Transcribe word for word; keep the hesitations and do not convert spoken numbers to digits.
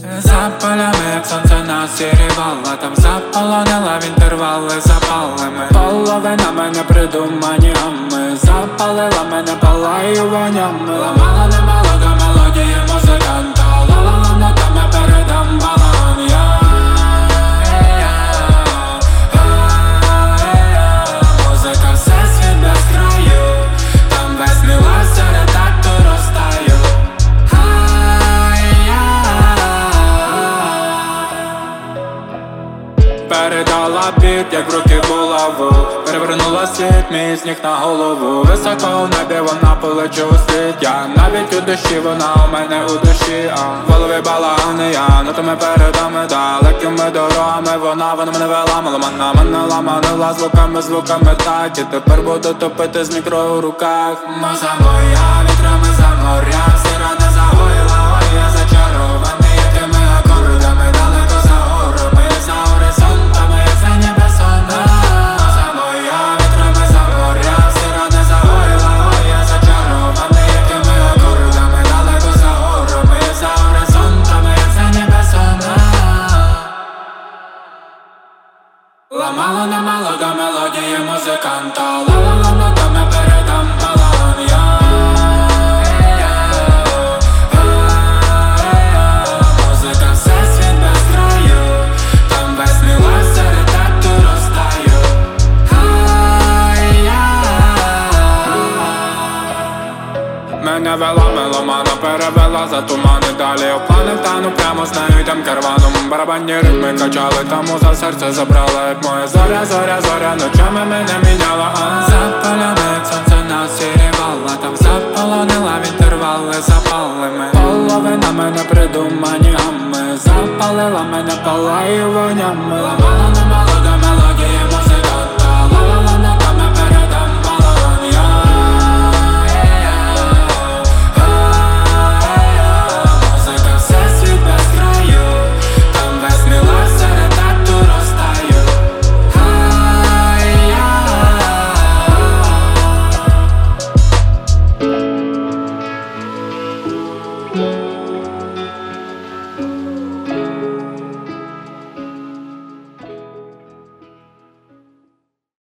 За полями, як сонце насірівало, там заполонила в інтервали запалими. Половина мене придумані, а ми запалила мене палаю вонями. Ламала немало до мелодії музиканта, лалала нотами передам балаган я. Музика всесвіт без краю, там весь мій лав серед такту розтаю. Передала біт, як в руки булаву, перевернула світ, мій сніг на голову. Високо в небі вона полечу у світ. Я навіть у душі, вона у мене у душі. А в голові балагани я, нотами передами, далекими дорогами. Вона, вона мене вела, мала мене ламанила звуками, звуками так. І тепер буду топити з мікро у руках. Моза моя, вітрами за моря, сира не загоїла, ой, я зачарований тими акордами, далеко за горами, за горизонтами, за небесами. Моза моя, вітрами за моря, сира не загоїла, ой, я зачарований тими акордами, далеко за горами, за горизонтами, за небесами. Ламало немало до мелодії музиканта, лалала нотами передам балаган я. Музика всесвіт без краю, там весь мій лав серед такту розтаю. Мене вела меломана, перевела за тумани, далі у плани втану, прямо з нею йдем карваном. Барабанні ритми качали, тому за серце забрала, як моя зоря, зоря, зоря, ночами мене міняла. А за полями, як сонце насірівало, там заполонила в інтервали запалими. Половина мене придумані, а ми запалила мене палаю вонями. Ламала немало до мелодії музиканта, лалала нотами передам балаган я. Музика всесвіт без краю, там весь мій лав серед такту розтаю. Ай-я.